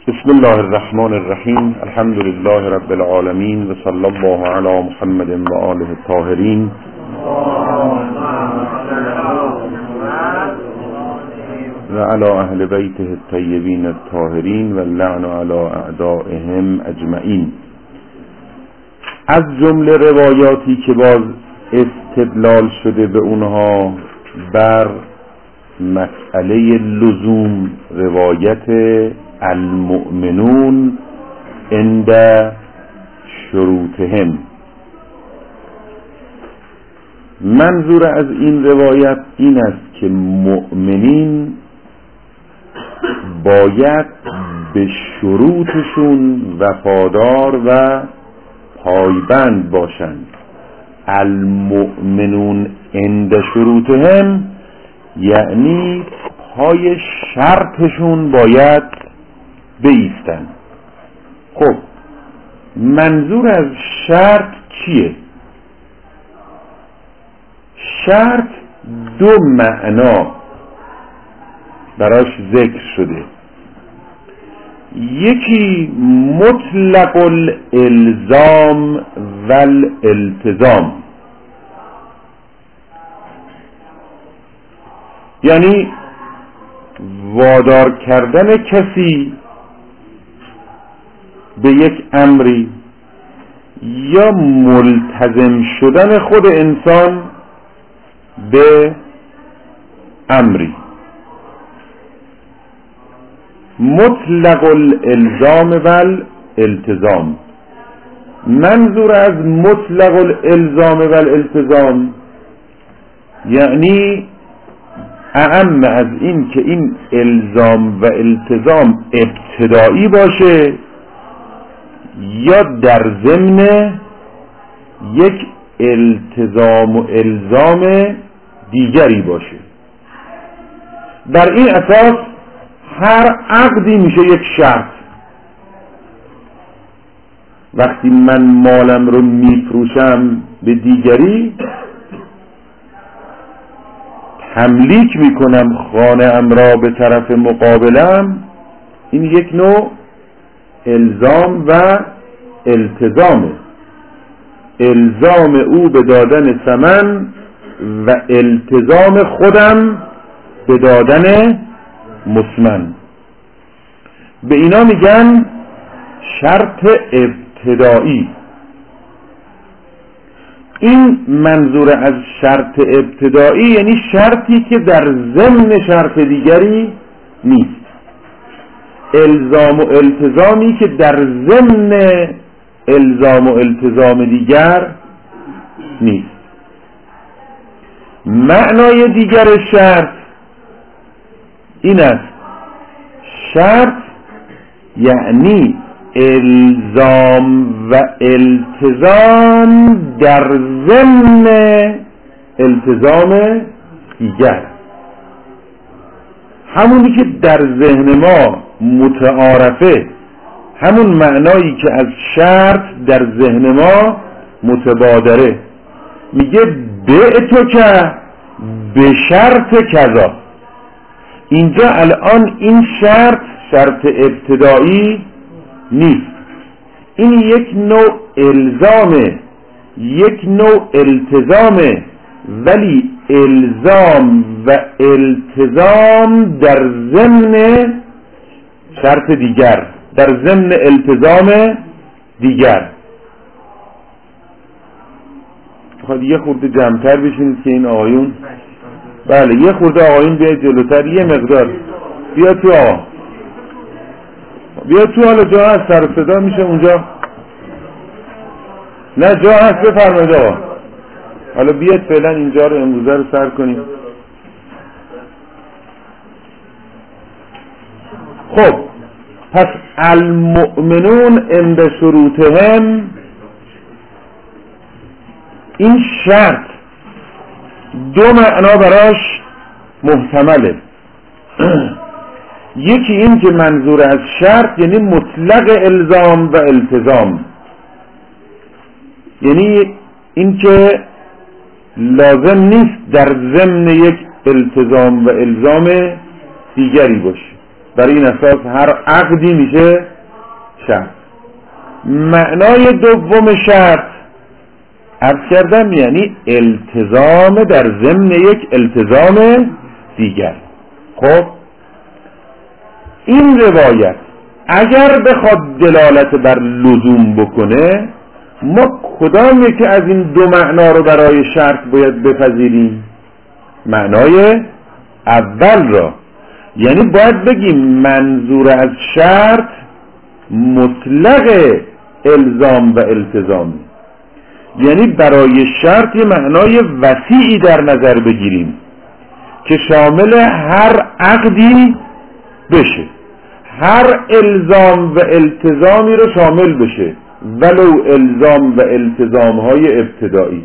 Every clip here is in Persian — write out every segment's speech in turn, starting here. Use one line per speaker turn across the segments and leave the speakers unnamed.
بسم الله الرحمن الرحیم. الحمد لله رب العالمین و صلی الله علی محمد و آله الطاهرین و علی اهل بیته الطیبین الطاهرین و اللعن علی اعدائهم اجمعین. از جمله روایاتی که باز استدلال شده به اونها بر مسئله لزوم، روایت المؤمنون عند شروطهم. منظور از این روایت این است که مؤمنین باید به شروطشون وفادار و پایبند باشند. المؤمنون عند شروطهم یعنی پای شرطشون باید بایستن. خب منظور از شرط چیه؟ شرط دو معنا براش ذکر شده. یکی مطلق الالزام و الالتزام، یعنی وادار کردن کسی به یک امری یا ملتزم شدن خود انسان به امری. مطلق الالزام و الالتزام. منظور از مطلق الالزام و الالتزام یعنی اعم از این که این الزام و التزام ابتدایی باشه یا در ضمن یک التزام و الزام دیگری باشه. بر این اساس هر عقدی میشه یک شرط. وقتی من مالم رو میفروشم به دیگری، تملیک میکنم خانه ام را به طرف مقابلم، این یک نوع الزام و التزامه. الزام او به دادن ثمن و التزام خودم به دادن مثمن. به اینا میگن شرط ابتدایی. این منظور از شرط ابتدایی یعنی شرطی که در ضمن شرط دیگری نیست. الزام و التزامی که در ضمن الزام و التزام دیگر نیست. معنای دیگر شرط این است: شرط یعنی الزام و التزام در ضمن التزام دیگر. همونی که در ذهن ما متعارفه، همون معنایی که از شرط در ذهن ما متبادره. میگه بعتو که به شرط کذا. اینجا الان این شرط ابتدایی نیست. این یک نوع الزامه، یک نوع التزامه، ولی الزام و التزام در ضمن شرط دیگر، در ضمن التزام دیگر. خواهد یه خورده جمع‌تر بشینید که این آقایون، بله یه خورده آقایون بیاید جلوتر، یه مقدار بیا تو آقا، بیا تو. حالا جا هست، سر صدا میشه اونجا؟ نه جا هست، بفرمایید آقا. حالا بیاید فعلا اینجا رو امروزه رو سر کنیم. خب پس المؤمنون عند شروطهم، این شرط دو معنا براش محتمله. یکی این که منظور از شرط یعنی مطلق الزام و التزام، یعنی این که لازم نیست در ضمن یک التزام و الزام دیگری باشه. بر این اساس هر عقدی میشه شرط. معنای دوم شرط عرض کردم یعنی التزام در ضمن یک التزام دیگر. خب این روایت اگر بخواد دلالت بر لزوم بکنه، ما کدام یکی از این دو معنا رو برای شرط باید بپذیریم؟ معنای اول را، یعنی باید بگیم منظور از شرط مطلق الزام و التزام، یعنی برای شرط یه معنای وسیعی در نظر بگیریم که شامل هر عقدی بشه، هر الزام و التزامی رو شامل بشه، ولو الزام و التزام های ابتدایی.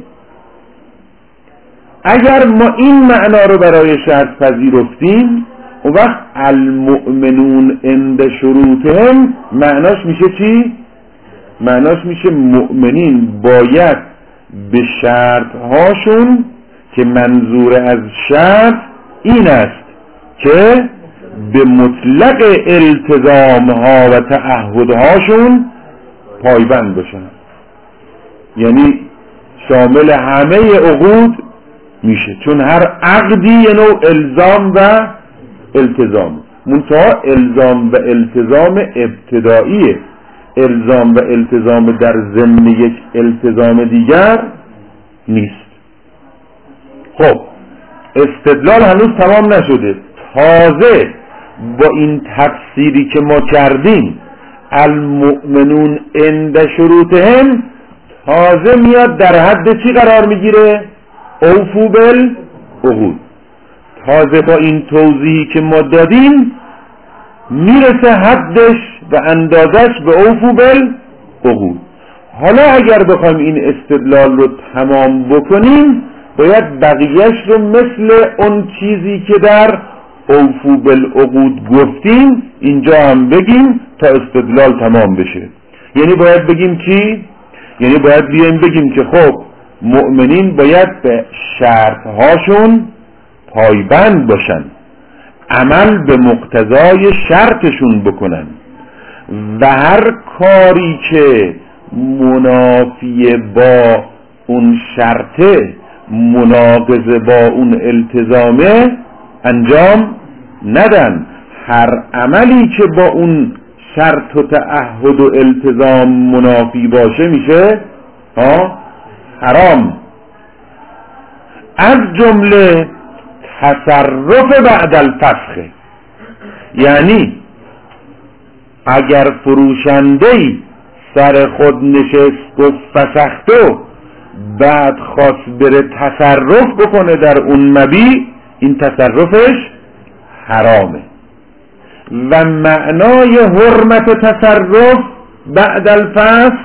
اگر ما این معنا رو برای شرط پذیرفتیم، اون وقت المؤمنون عند شروطهم معناش میشه چی؟ معناش میشه مؤمنین باید به شرط هاشون که منظور از شرط این است که به مطلق التزام ها و تعهد هاشون پایبند باشن، یعنی شامل همه عقود میشه، چون هر عقدی یه نوع الزام و التزام، منتها الزام و التزام ابتداییه، الزام و التزام در ضمن یک التزام دیگر نیست. خب استدلال هنوز تمام نشده، تازه با این تفسیری که ما کردیم المؤمنون عند شروطهم تازه میاد در حد چی قرار میگیره؟ اوفو بالعقود. تازه با این توضیحی که ما دادیم میرسه حدش و اندازش به اوفو بالعقود. حالا اگر بخوایم این استدلال رو تمام بکنیم، باید بقیهش رو مثل اون چیزی که در اوفو بالعقود گفتیم اینجا هم بگیم تا استدلال تمام بشه. یعنی باید بگیم چی؟ یعنی باید بیایم بگیم که خب مؤمنین باید به شرطهاشون پایبند باشن، عمل به مقتضای شرطشون بکنن و هر کاری که منافی با اون شرطه، مناقض با اون التزامه انجام ندن. هر عملی که با اون شرط و تعهد و التزام منافی باشه میشه حرام. از جمله تصرف بعد الفسخ، یعنی اگر فروشنده‌ای سر خود نشست و فسختو بعد خواست بره تصرف بکنه در اون مبیع، این تصرفش حرامه. و معنای حرمت تصرف بعد الفسخ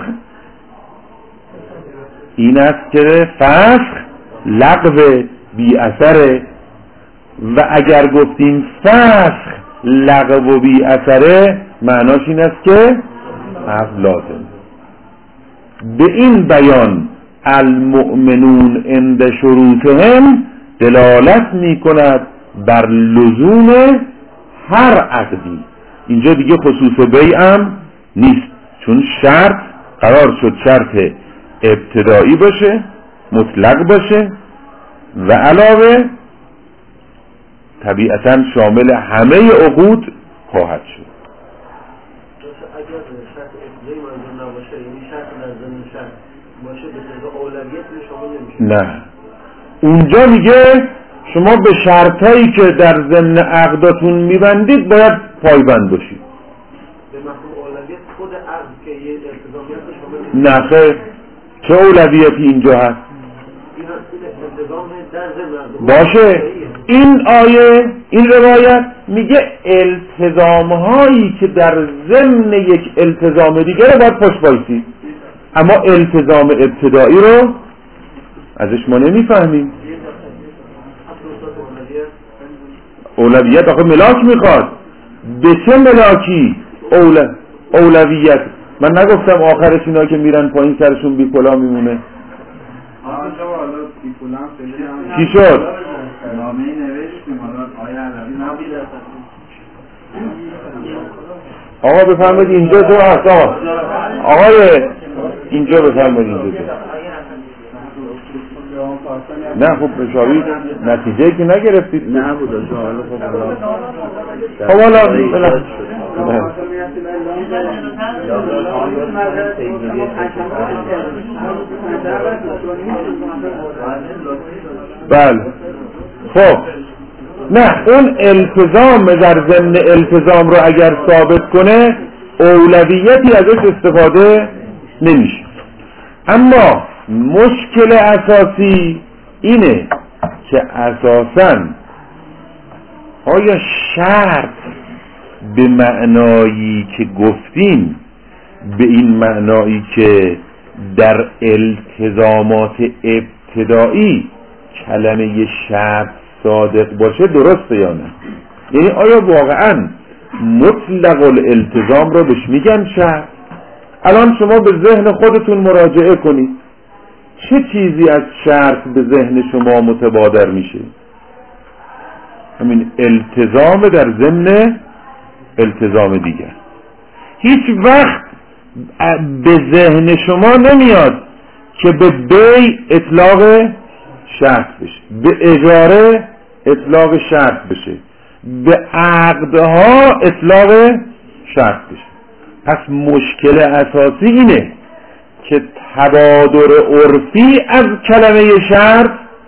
این است که فسخ لغو بی اثره، و اگر گفتیم فسخ لغو بی اثره معناش این است که عقد لازم. به این بیان المؤمنون عند شروطهم دلالت می کند بر لزوم هر عقدی. اینجا دیگه خصوص بیع هم نیست، چون شرط قرار شد شرط ابتدایی باشه، مطلق باشه و علاوه طبیعتا شامل همه عقود خواهد شد.
اگر شرط ابتدایی منظور نباشه، یعنی شرط در ضمن شرط باشه، به طور اولویت شامل نمیشه. نه،
اونجا میگه شما به شرطایی که در ضمن عقداتون میبندید باید پایبند باشید.
به مفهوم اولویت خود عقد که یه التزامیت شامل
نه خیر، چه اولویتی اینجا هست؟
این التزام در ضمن
باشه. این آیه، این روایت میگه التزامهایی که در ضمن یک التزام دیگه رو باید پشت بایستید، اما التزام ابتدایی رو ازش ما نمیفهمیم. اولویت آخه ملاک میخواد. به چه ملاکی اولویت؟ من نگفتم آخرش اینا که میرن پایین سرشون بی کلا میمونه. چی شد؟
نامه نوشتیم حالا آیه علوی نبود.
آقا بفرمایید اینجا تو هست. آقای اینجا بفرمایید اینجا تو. نه خب مشاوی نتیجه که نگرفتید.
نه بود
خب حالا بله خب نه اون التزام در ضمن التزام رو اگر ثابت کنه اولویتی ازش استفاده نمیشه. اما مشکل اساسی اینه که اساساً آیا شرط به معنایی که گفتیم، به این معنایی که در التزامات ابتدایی کلمه شرط صادق باشه درسته یا نه؟ یعنی آیا واقعاً مطلق الالتزام رو بهش میگن شرط؟ الان شما به ذهن خودتون مراجعه کنید، چه چیزی از شرط به ذهن شما متبادر میشه؟ همین التزام در ضمن التزام دیگر. هیچ وقت به ذهن شما نمیاد که به بی اطلاق شرط بشه، به اجاره اطلاق شرط بشه، به عقدها اطلاق شرط بشه. پس مشکل اساسی اینه که تبادر عرفی از کلمه شرط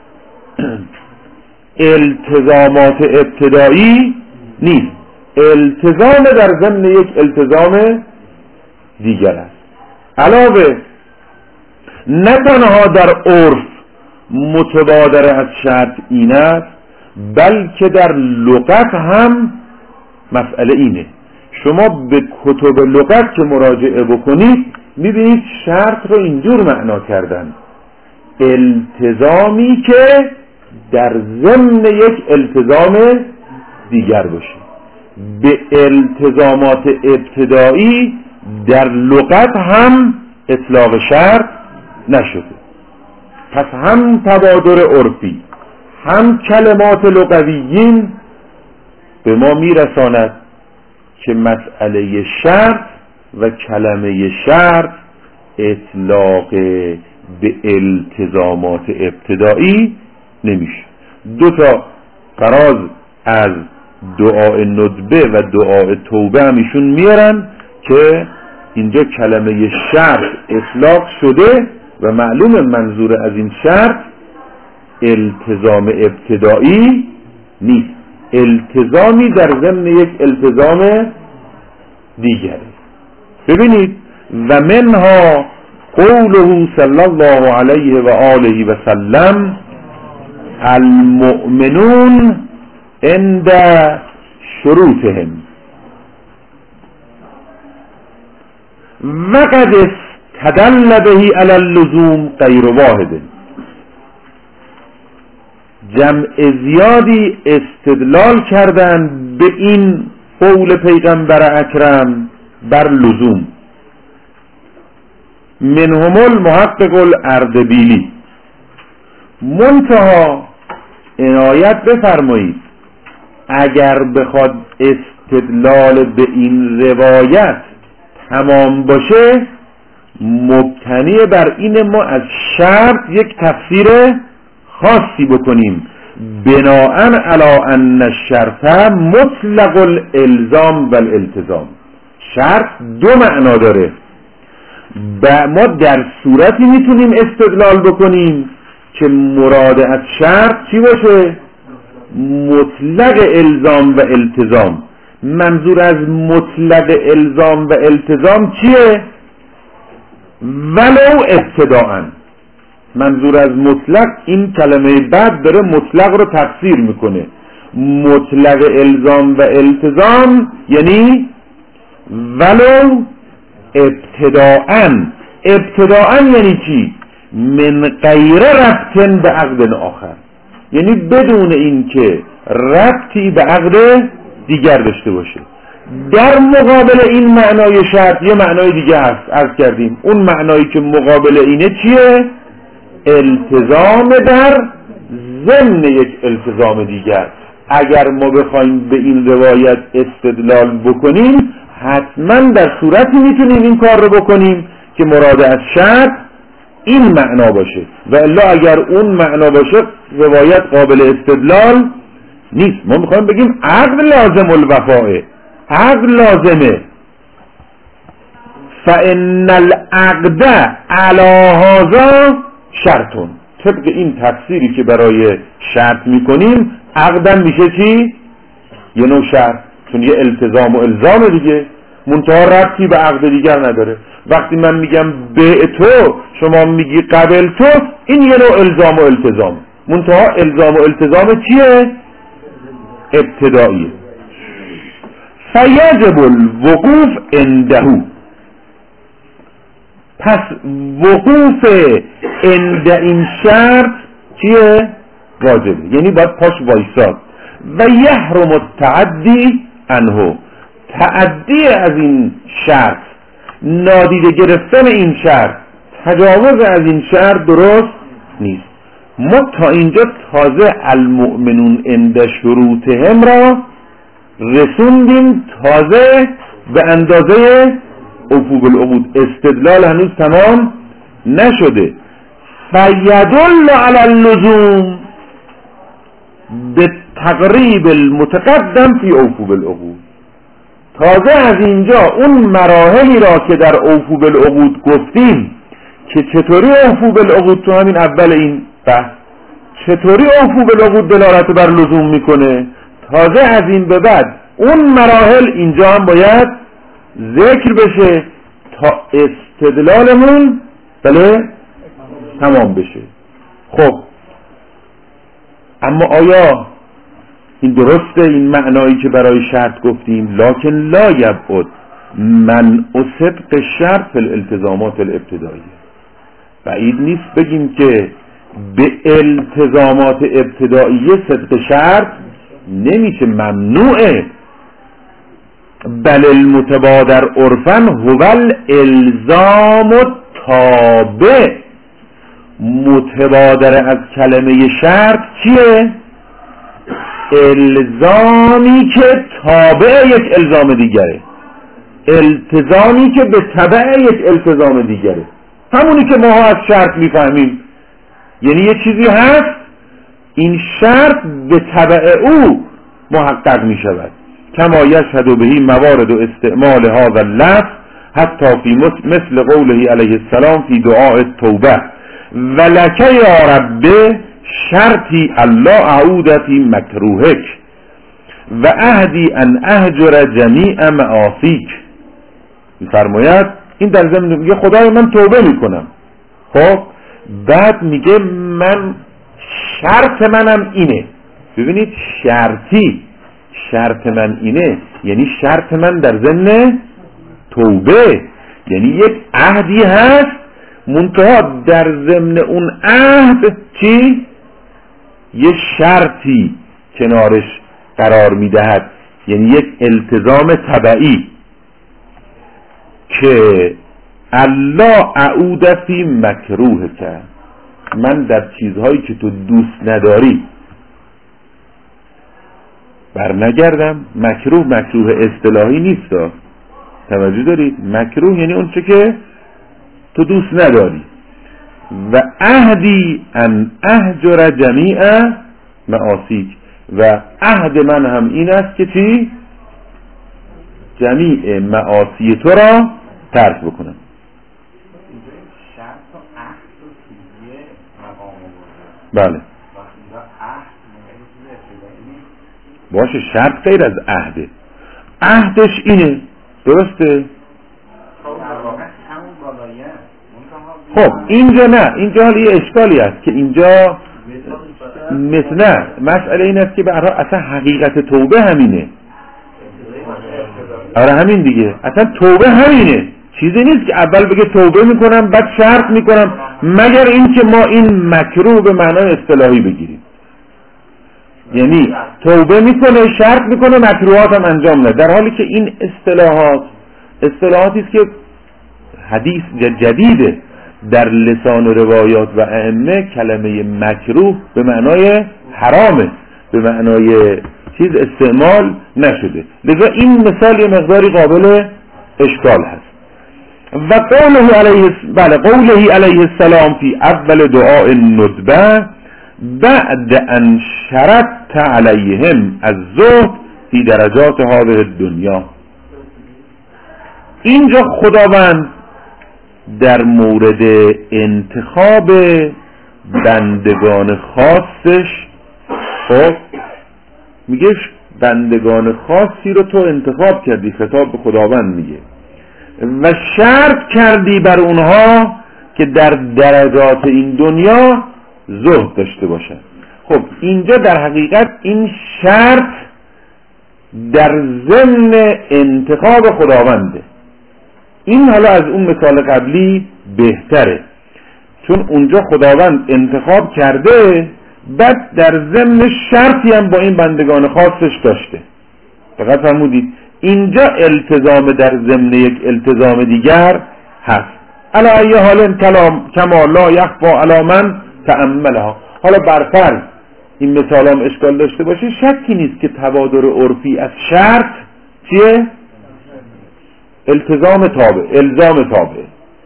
التزامات ابتدایی نیست، التزام در ضمن یک التزام دیگر است. علاوه نه تنها در عرف متبادر از شرط این است، بلکه در لغت هم مسئله اینه. شما به کتب لغت که مراجعه بکنید میبینید شرط رو اینجور معنا کردن: التزامی که در ضمن یک التزام دیگر باشه. به التزامات ابتدایی در لغت هم اطلاق شرط نشده. پس هم تبادر عرفی هم کلمات لغویین به ما میرساند که مسئله شرط و کلمه شرط اطلاق به التزامات ابتدایی نمیشه. دو تا قراز از دعای ندبه و دعای توبه هم ایشون میارن که اینجا کلمه شرط اطلاق شده و معلوم منظور از این شرط التزام ابتدایی نیست، التزامی در ضمن یک التزام دیگره. ببینید و منها قوله صلی الله علیه و آله و سلم المؤمنون عند شروطهم وقد استدل به علی اللزوم غیر واحد. جمع زیادی استدلال کردن به این قول پیغمبر اکرم بر لزوم. منهم المحقق الاردبیلی. منتها عنایت بفرمایید اگر بخواد استدلال به این روایت تمام باشه مبتنی بر این ما از شرط یک تفسیر خاصی بکنیم بناءً علی ان الشرط مطلق الالزام و الالتزام. شرط دو معنا داره. ما در صورتی میتونیم استدلال بکنیم که مراد از شرط چی باشه؟ مطلق الزام و التزام. منظور از مطلق الزام و التزام چیه؟ ولو ابتداءً. منظور از مطلق این کلمه بعد داره مطلق رو تفسیر میکنه. مطلق الزام و التزام یعنی ولو ابتداءً. ابتداءً یعنی چی؟ من غیر ربط به عقد آخر، یعنی بدون این که ربطی به عقد دیگر داشته باشه. در مقابل این معنای شرط یه معنای دیگه هست، عرض کردیم اون معنایی که مقابل اینه چیه؟ التزام در ضمن یک التزام دیگر. اگر ما بخوایم به این روایت استدلال بکنیم حتما در صورتی میتونیم این کار رو بکنیم که مراد از شرط این معنا باشه، و الا اگر اون معنا باشه روایت قابل استدلال نیست. ما میخوایم بگیم عقد لازم الوفاء، عقد لازمه. فإن العقد علی هذا شرطون، طبق این تفسیری که برای شرط میکنیم عقدم میشه چی؟ یه نوع شرط، چون یه التزام و الزام دیگه، منتها ربطی به عقد دیگر نداره. وقتی من میگم به تو، شما میگی قبل تو، این یه نوع الزام و التزام، منتها الزام و التزام چیه؟ ابتداییه. فیجب الوقوف عنده، پس وقوف عند این شرط چیه؟ واجبه، یعنی باید پاش وایساد. و یحرم التعدی عنه، تعدی از این شرط، نادیده گرفتن این شرط، تجاوز از این شرط درست نیست. ما تا اینجا تازه المؤمنون عند شروطهم را رسوندیم، تازه به اندازه اوفو بالعقود، استدلال هنوز تمام نشده. فیدل علی اللزوم به تقریب المتقدم فی اوفو بالعقود، تازه از اینجا اون مراحلی را که در اوفو بالعقود گفتیم که چطوری اوفو بالعقود، تو همین اول این بحث چطوری اوفو بالعقود دلالت بر لزوم میکنه، تازه از این به بعد اون مراحل اینجا هم باید ذکر بشه تا استدلالمون تمام بشه. خب اما آیا این درسته این معنایی که برای شرط گفتیم؟ لکن لا یبعد من صدق شرط فی الالتزامات الابتداییه، بعید نیست بگیم که به التزامات ابتداییه صدق شرط نمیشه، ممنوعه. بل المتبادر عرفا هو الالزام التابع، متبادر از کلمه شرط چیه؟ الزامی که تابع یک الزام دیگره، التزامی که به تبع یک التزام دیگره، همونی که ما از شرط میفهمیم. یعنی یه چیزی هست این شرط به تبع او محقق میشود، کما یشهد بهی موارد و استعمال هذا اللفظ حتی فی مثل قوله علیه السلام فی دعاء التوبه ولک یا رب شرطی الله اعود فی مکروهک و عهدی ان اهجر جمیع معاصیک. میفرماید این در ضمن میگه خدای من توبه میکنم، خب بعد میگه من شرط منم اینه. ببینید شرطی، شرط من اینه یعنی شرط من در ضمن توبه، یعنی یک عهدی هست منتها در ضمن اون عهد چی؟ یه شرطی کنارش قرار میدهد، یعنی یک التزام تبعی که الله اعود فی مکروه کرد، من در چیزهایی که تو دوست نداری برنگردم. مکروه مکروه اصطلاحی نیست، توجه دارید؟ مکروه یعنی اون چه که تو دوست نداری. و عهدی ان اهجر جمیع معاصیک، و عهد من هم این است که چی؟ جمیع معاصی تو را ترک بکنم.
شرط و عهد و تویه مقام
بله باشه، شرط غیر از عهده، عهدش اینه، درسته؟ خب اینجا نه، اینجا حالا یه اشکالی هست که اینجا نه، مسئله این است که برای اصلا حقیقت توبه همینه. آره همین دیگه، اصلا توبه همینه، چیزی نیست که اول بگه توبه میکنم بعد شرط میکنم، مگر این که ما این مکروه به معنای اصطلاحی بگیریم. یعنی توبه میکنه، شرط میکنه، مکروهات هم انجام نده، در حالی که این اصطلاحاتی است که حدیث جدیده در لسان روایات و ائمه. کلمه مکروه به معنای حرامه، به معنای چیز استعمال نشده. لذا این مثال یه مقداری قابل اشکال هست. و قوله علیه السلام فی اول دعاء الندبه بعد ان شرطت علیهم الزهد فی درجات هذه الدنیا. اینجا خداوند در مورد انتخاب بندگان خاصش خب میگه بندگان خاصی رو تو انتخاب کردی، خطاب به خداوند میگه، و شرط کردی بر اونها که در درجات این دنیا زهد داشته باشن. خب اینجا در حقیقت این شرط در ضمن انتخاب خداونده. این حالا از اون مثال قبلی بهتره، چون اونجا خداوند انتخاب کرده، بعد در ضمن شرطی هم با این بندگان خاصش داشته. فقط فرمودید اینجا التزام در ضمن یک التزام دیگر هست. علی ای حال کما لا یخفی علی من تأملها. حالا برفرض این مثال هم اشکال داشته باشه، شکی نیست که تبادر عرفی از شرط چیه؟ التزام تابع، الزام تابع.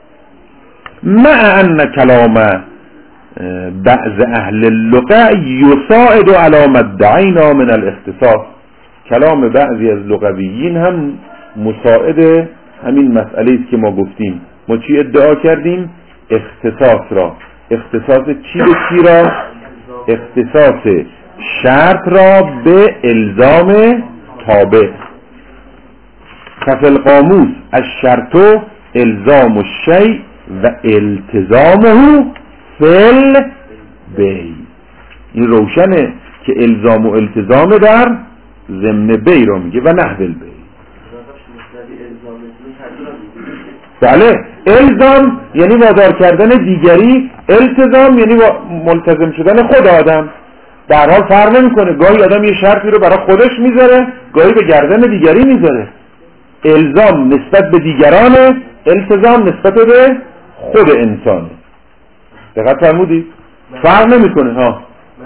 مع ان کلام بعض اهل اللغة یساعد على ما ادعینا من الاختصاص. کلام بعضی از لغویین هم مساعد همین مسئله است که ما گفتیم. ما چی ادعا کردیم؟ اختصاص را. اختصاص چی به چی را؟ اختصاص شرط را به الزام تابع. ففی القاموس الشرط الزام الشیء و التزامه فی البیع. این روشنه که الزام و التزام در ضمن بی را میگه و نحو البیع. بله، الزام یعنی وادار کردن دیگری، التزام یعنی ملتزم شدن خود آدم. در حال فرق نمیکنه، گاهی آدم یه شرطی رو برای خودش میذاره، گاهی به گردن دیگری میذاره. الزام نسبت به دیگرانه، التزام نسبت به خود انسانه. دقت فرمودید؟ فرق نمیکنه ها.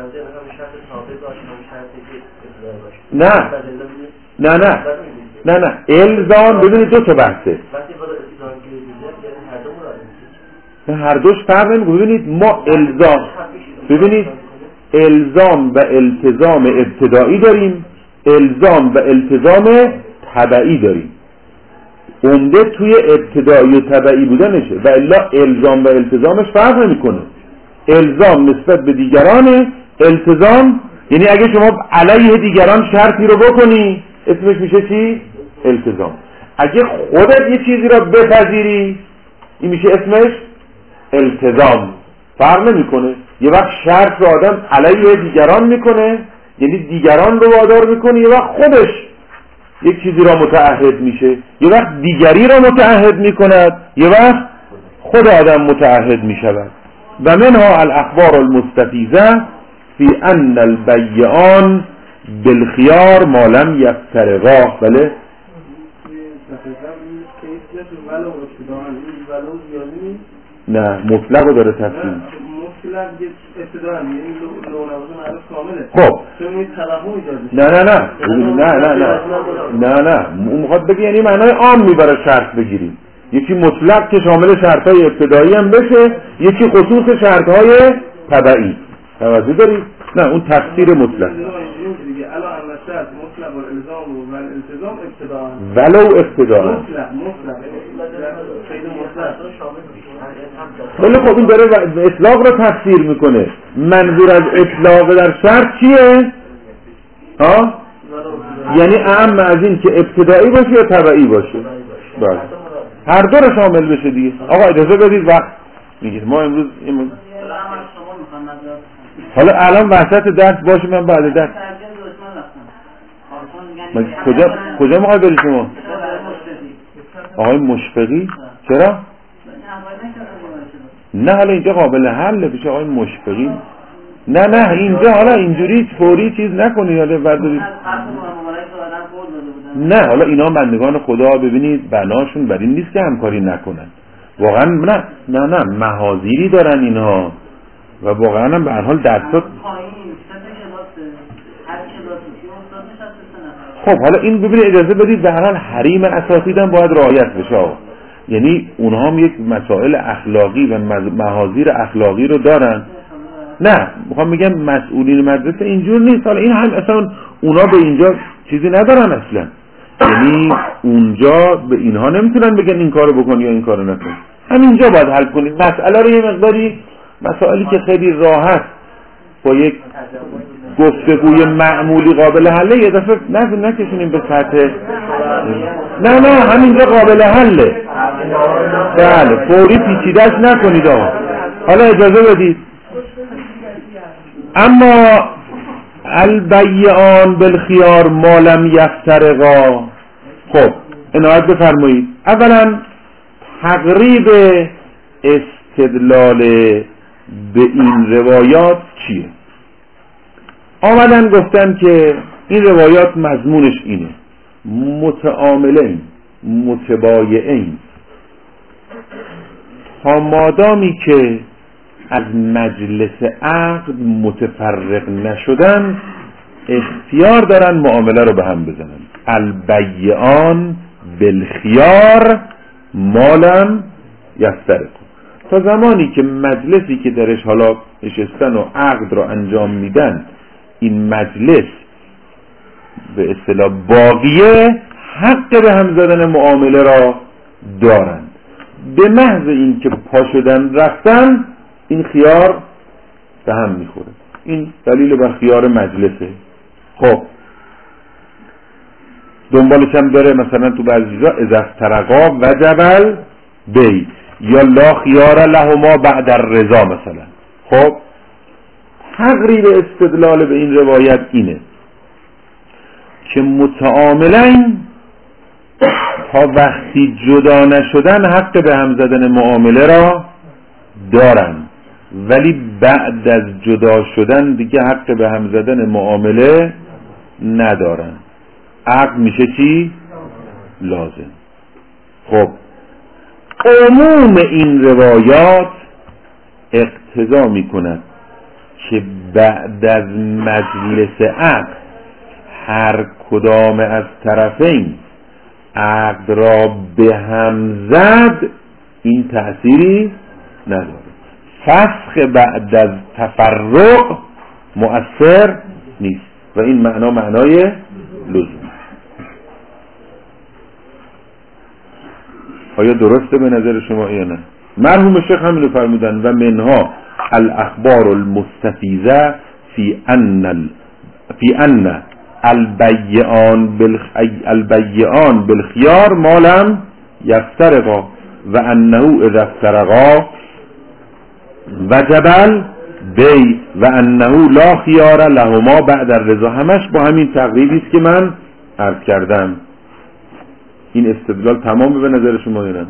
نه الزام ببینید دو تا بحثه. هر دوش فرق نمیکنه. ببینید ما الزام و التزام ابتدایی داریم، الزام و التزام تبعی داریم. عمده توی ابتدایی و تبعی بودنشه، و الا الزام و التزامش فرق نمیکنه. الزام نسبت به دیگرانه، التزام یعنی اگه شما علیه دیگران شرطی رو بکنی اسمش میشه چی؟ التزام. اگه خودت یه چیزی رو بپذیری این میشه اسمش التزام. فرق نمیکنه. یه وقت شرط رو آدم علیه دیگران میکنه، یعنی دیگران رو وادار میکنه، یه وقت خودش یک چیزی را متعهد میشه، یه وقت دیگری را متعهد میکند، یه وقت خود آدم متعهد میشود. و منها الاخبار المستفیضه فی ان البیعان بالخیار ما لم یفترقا. بله نه مطلق رو داره تفسیر. خب نه اون میخواد بگه یعنی معنای عام میبره شرط بگیریم. یکی مطلق که شامل شرطهای ابتدایی هم بشه، یکی خصوص شرطهای تبعی. توجه داری؟ نه اون تفسیر مطلق. ولو ابتداء. ولی خب این داره اطلاق رو تفسیر میکنه. منظور از اطلاق در شرط چیه؟ ها؟ یعنی اعم از این که ابتدایی باشه یا تبعی باشه. بله. هر دو رو شامل بشه دیگه. آقا اجازه بدید وقت میگید ما امروز حالا الان وسط درس باشه، من بعد درس کجا میخوای بری شما؟ آقای مشفقی؟ چرا؟ نه حالا اینجا قابل حله پیش آقای مشفقی. نه اینجا حالا اینجوری فوری چیز نکنید. حالا بردارید. نه حالا اینا بندگان خدا ببینید بناشون بر این نیست که همکاری نکنن. واقعا نه محاذیری دارن اینها و واقعا هم به هر حال درصد خب حالا این ببینید اجازه بدید به هر حال حریم اساتید هم باید رعایت بشه. یعنی اونها هم یک مسائل اخلاقی و محاذیر اخلاقی رو دارن. نه میخوام بگم مسئولین مدرسه اینجور نیست. حالا این هم اصلا اونا به اینجا چیزی ندارن اصلا، یعنی اونجا به اینها نمیتونن بگن این کارو بکن یا این کارو نکن. همینجا باید حل کنید مسئله رو. یه مقداری مسائلی که خیلی راحت با یک گفتگوی معمولی قابل حله یه دفعه نکشونیم به سطح. نه همینجا قابل حله. بله فوری پیچیده‌اش نکنید آقا. حالا اجازه بدید. اما البیعان بالخیار ما لم یفترقا. خب عنایت بفرمایید. اولا تقریب استدلال به این روایات چیه؟ آمدن گفتن که این روایات مضمونش اینه: متعاملین متبایعین تا مادامی که از مجلس عقد متفرق نشدن اختیار دارن معامله رو به هم بزنن. البیعان بالخیار ما لم یفترقوا. تا زمانی که مجلسی که درش حالا نشستن و عقد رو انجام میدن این مجلس به اصطلاح باقیه، حق به هم زدن معامله را دارند. به محض این که پا شدن رفتن این خیار به هم میخوره. این دلیل بر خیار مجلسه. خب دنبالش هم داره مثلا تو بعضی چیزا اذا افترقا وجب بی یا لا خیار لهما بعد الرضا مثلا. خب تقریب استدلال به این روایت اینه که متعاملین تا وقتی جدا نشدن حق به هم زدن معامله را دارن، ولی بعد از جدا شدن دیگه حق به هم زدن معامله ندارن. عقد میشه چی؟ لازم. خب عموم این روایات اقتضا میکند که بعد از مجلس عقد هر کدام از طرفین عقد را به هم زد این تأثیری نداره. فسخ بعد از تفرق مؤثر نیست و این معنای لزوم. آیا درسته به نظر شما یا نه؟ مرحوم شیخ همینو فرمودن و منها الاخبار المستفیضه فی ان البیعان بالخیار ما لم یفترقا و انه اذا افترقا وجب البیع و انه لا خیار لهما بعد الرضا. همش با همین تقریبی است که من عرض کردم. این استدلال تمام به نظر شما یا نه؟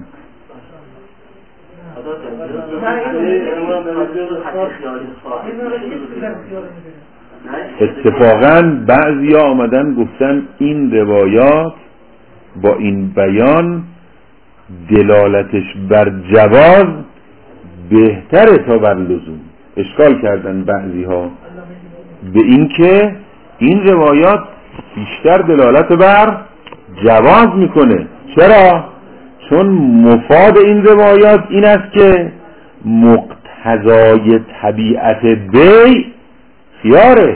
اتفاقاً بعضی ها آمدن گفتن این روایات با این بیان دلالتش بر جواز بهتره تا بر لزوم. اشکال کردن بعضی ها به این که این روایات بیشتر دلالت بر جواز میکنه. چرا؟ چون مفاد این روایات این است که مقتضای طبیعت بیع خیاره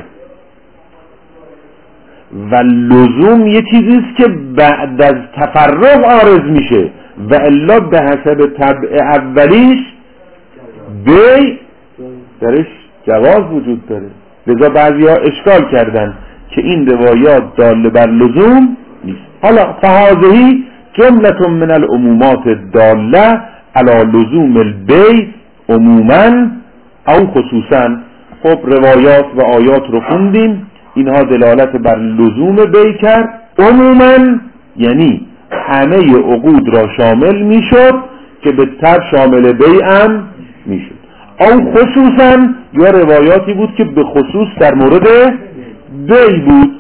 و لزوم یه چیزیست که بعد از تفرق عارض میشه و الا به حسب طبع اولیش بیع درش جواز وجود داره. لذا بعضی ها اشکال کردن که این روایات دال بر لزوم نیست. حالا فهذه جملة من العمومات الداله علی لزوم البیع عموما او خصوصا. خب روایات و آیات رو خوندیم، اینها دلالت بر لزوم بیع کرد. عموما یعنی همه عقود را شامل میشد که به تر شامل بیع هم میشد. او خصوصا یا روایاتی بود که به خصوص در مورد بیع بود.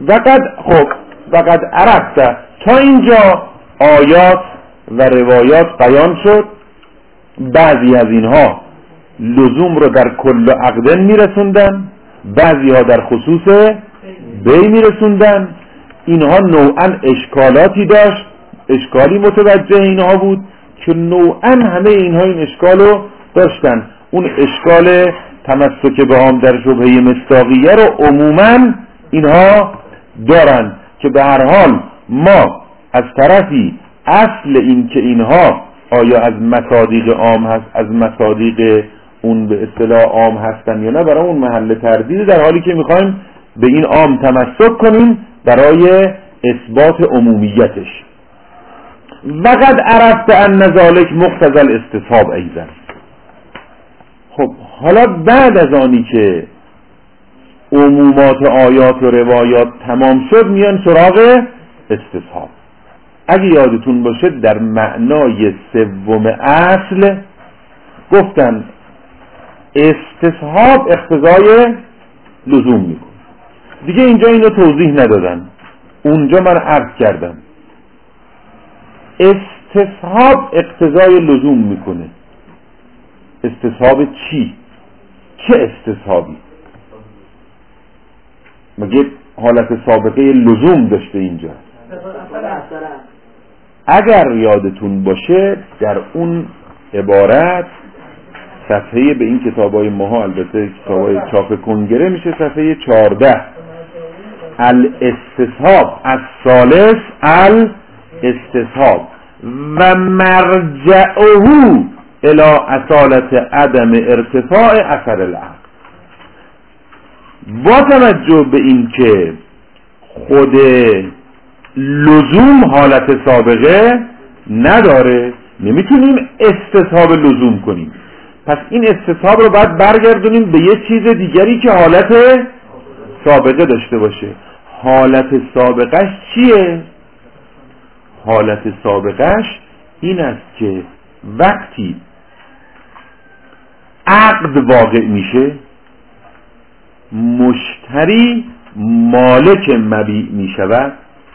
وقد عرفت. تا اینجا آیات و روایات بیان شد. بعضی از اینها لزوم رو در کل عقدن میرسوندن، بعضی ها در خصوص بیع میرسوندن. اینها نوعا اشکالاتی داشت، اشکالی متوجه اینها بود که نوعا همه اینها این اشکالو داشتن. اون اشکال تمسک به عام در شبهه مصداقیه رو عموما اینها دارن که به هر حال ما از طرفی اصل این که اینها آیا از مصادیق عام هست، از مصادیق اون به اصطلاح عام هستن یا نه، برای اون محل تردید، در حالی که میخوایم به این عام تمسک کنیم برای اثبات عمومیتش. وقد عرفت ان ذلک مقتضی الاستصحاب ایضا. خب حالا بعد از آنی که عمومات آیات و روایات تمام شد میان سراغ استصحاب. اگه یادتون باشه در معنای سوم اصل گفتن استصحاب اقتضای لزوم میکنه. دیگه اینجا اینو توضیح ندادن، اونجا من عرض کردم استصحاب اقتضای لزوم میکنه. استصحاب چی؟ چه استصحابی؟ مگه حالت سابقه لزوم داشته اینجا؟ اگر یادتون باشه در اون عبارت صفحه به این کتابای ماها، البته کتابای چاپ کنگره، میشه صفحه 14 الاستصحاب الثالث الاستصحاب و مرجعه الى اصالت عدم ارتفاع اثر العقل. با توجه به این که خود لزوم حالت سابقه نداره نمیتونیم استصحاب لزوم کنیم، پس این استصحاب رو باید برگردونیم به یه چیز دیگری که حالت سابقه داشته باشه. حالت سابقهش چیه؟ حالت سابقهش این است که وقتی عقد واقع میشه مشتری مالک مبیع میشود،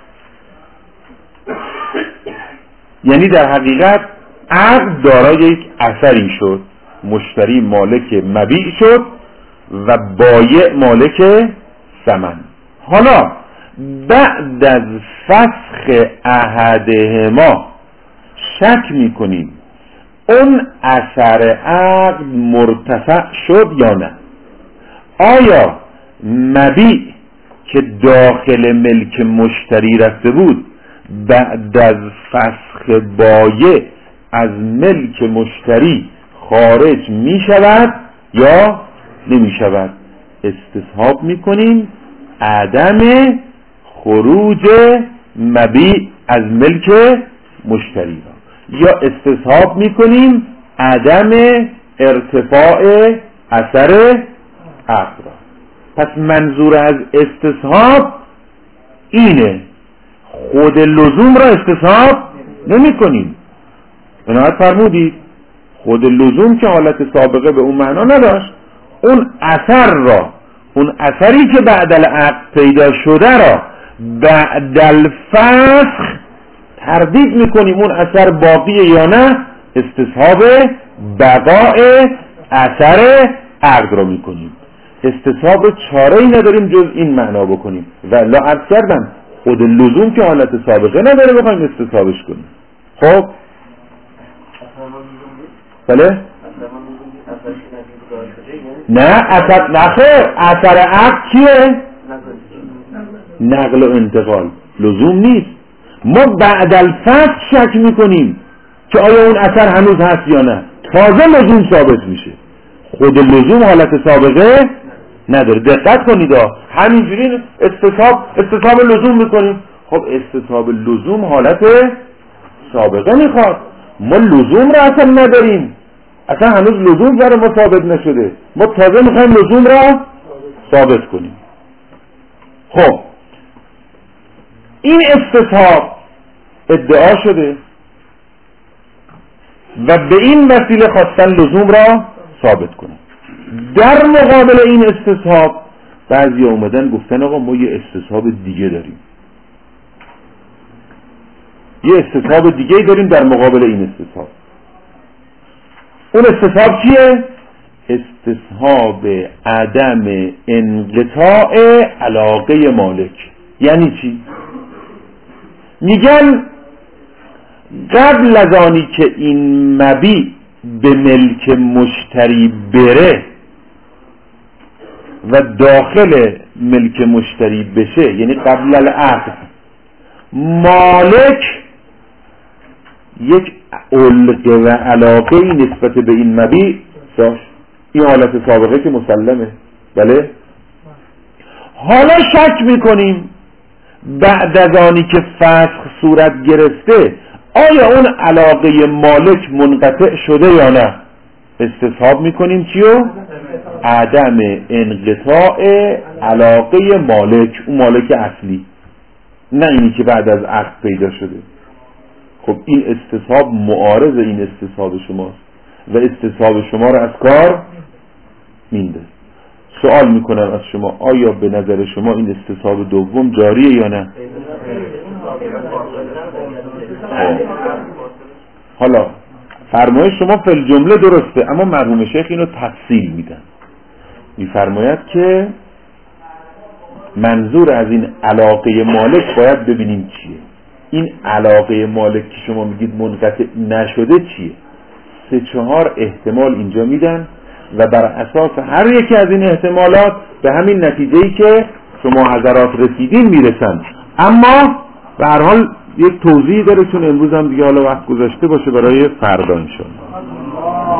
یعنی در حقیقت عقد دارای یک اثری شد، مشتری مالک مبیع شد و بایع مالک ثمن. حالا بعد از فسخ عهدهما شک میکنیم اون اثر عقد مرتفع شد یا نه. آیا مبیع که داخل ملک مشتری رفته بود بعد از فسخ بایع از ملک مشتری خارج می شود یا نمی شود؟ استصحاب می کنیم عدم خروج مبیع از ملک مشتری را، یا استصحاب می کنیم عدم ارتفاع اثر عقد را. پس منظور از استصحاب اینه، خود لزوم را استصحاب نمی کنیم. عنایت فرمودید خود لزوم که حالت سابقه به اون معنا نداشت، اون اثر را، اون اثری که بعد العقد پیدا شده را بعد الفسخ تردید میکنیم اون اثر باقیه یا نه، استصحاب بقاء اثر عقد را میکنیم. استصحاب چاره‌ای نداریم جز این معنا بکنیم و لا عرض کردم خود لزوم که حالت سابقه نداره بخوایم استصحابش کنیم. خب بله؟ نه اثر نخیر، اثر عقد چیه؟ نقل و انتقال، لزوم نیست. ما بعد الفسخ شک میکنیم که آیا اون اثر هنوز هست یا نه، تازه لزوم ثابت میشه. خود لزوم حالت سابقه نداره. دقت کنید همینجوری استصحاب لزوم میکنیم. خب استصحاب لزوم حالت سابقه میخواد، ما لزوم را اصلا نداریم، اصلا هنوز لزوم برای ما ثابت نشده، ما تازه میخوایم لزوم را ثابت کنیم. خب این استصحاب ادعا شده و به این وسیله خواستن لزوم را ثابت کنن. در مقابل این استصحاب بعضی اومدن گفتن آقا ما یه استصحاب دیگه داریم، یه استصحاب دیگه داریم در مقابل این استصحاب. اون استصحاب چیه؟ استصحاب عدم انقطاع علاقه مالک. یعنی چی؟ میگن قبل از آنی که این مبیع به ملک مشتری بره و داخل ملک مشتری بشه، یعنی قبل العقد، مالک یک علقه و علاقه نسبت به این مبیع داشت. این حالت سابقه که مسلمه. بله. حالا شک میکنیم بعد از آنی که فسخ صورت گرفته آیا اون علاقه مالک منقطع شده یا نه. استصحاب میکنیم چیو؟ عدم انقطاع علاقه مالک، اون مالک اصلی، نه اینی که بعد از عقد پیدا شده. خب این استصحاب معارض این استصحاب شماست و استصحاب شما رو از کار مینده. سوال میکنم از شما، آیا به نظر شما این استصحاب دوم جاریه یا نه؟ حالا فرمایش شما فی الجمله درسته، اما مرحوم شیخ اینو تفصیل میدن. میفرماید که منظور از این علاقه مالک باید ببینیم چیه. این علاقه مالک که شما میگید منقطع نشده چیه؟ 3-4 احتمال اینجا میدن و بر اساس هر یکی از این احتمالات به همین نتیجه‌ای که شما حضرات رسیدین میرسن. اما به هر حال یک توضیح داره، چون امروز هم دیگه حالا وقت گذاشته باشه برای فردا انشاءالله.